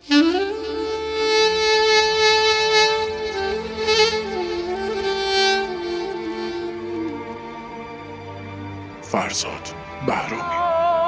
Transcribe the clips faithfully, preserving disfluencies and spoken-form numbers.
فرزاد بهرامی.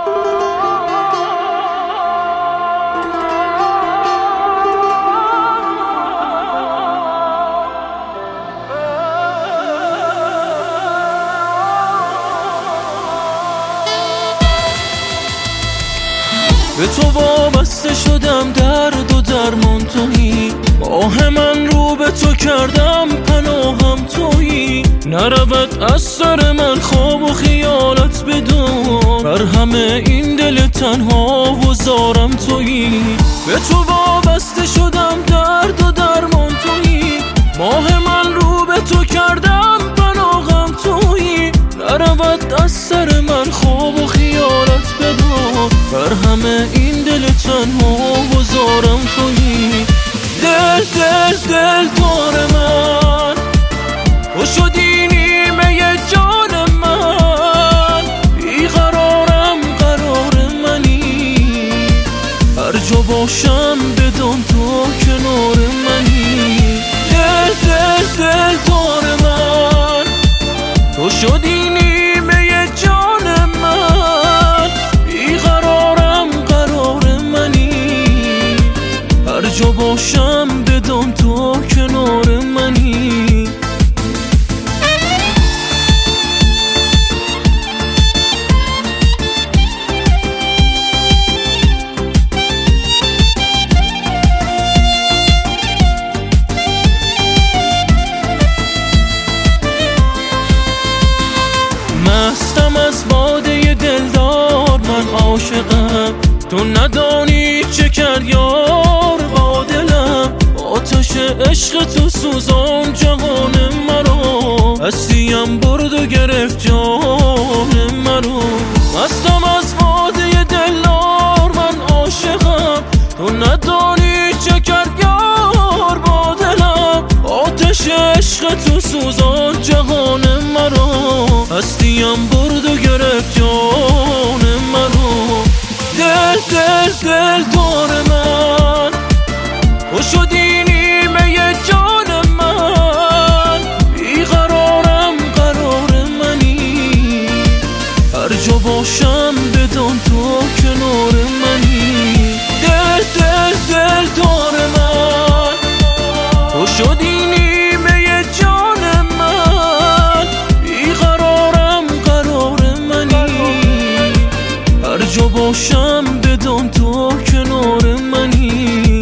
به تو وابسته شدم، درد و درمان تویی، آه من رو به تو کردم، پناهم تویی. نرود از سر من خواب و خیالت بدون، بر همه این دل تنها و زارم تویی. به تو وابسته شدم، درد و درمان تویی، ماه من رو به تو کردم، پناهم تویی. نرود از سر من خواب و خیالت بدون، بر همه این دل تنها و زارم تویی. دل دل دل دار من، تو شدی نیمه جان من، بیقرارم قرار منی، هر جا باشم بدان تو کنار منی. دل دل دل دار من، تو شدی نیمه جان من، بیقرارم قرار منی، هر جا باشم بدان تو کنار منی. مستم از باده دلدار، من عاشقم، تو ندانی چه کرد یار با دلم. آتش عشق تو سوزان جهان مرا، هستیم برد و گرفت جان مرا. مستم از باده دلدار، من عاشقم، تو ندانی چه کرد یار با دلم. آتش عشق تو سوزان جهان مرا، هستیم برد و گرفت جان مرا. دل دل دل دار من، تو شدی نیمه جان من، بیقرارم قرار منی، هر جا باشم بدان تو کنار منی. دل دل دل دار من، تو شدی نیمه جان من، بیقرارم قرار منی، هر جا باشم بدان تو کنار منی.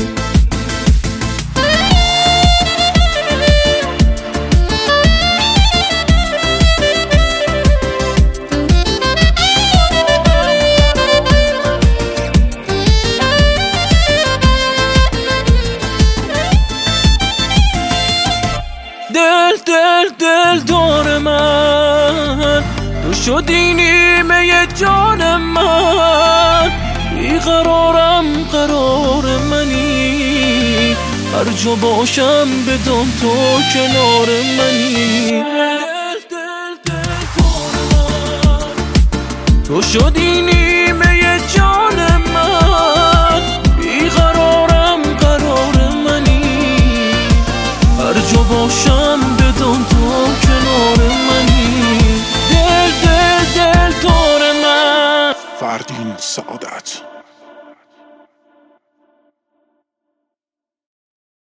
دل دل دل دار من، تو شدی نیمه جان من، بیقرارم قرار منی، هر جا باشم بدان تو کنار منی. دل دل دل دار من، تو شدی نیمه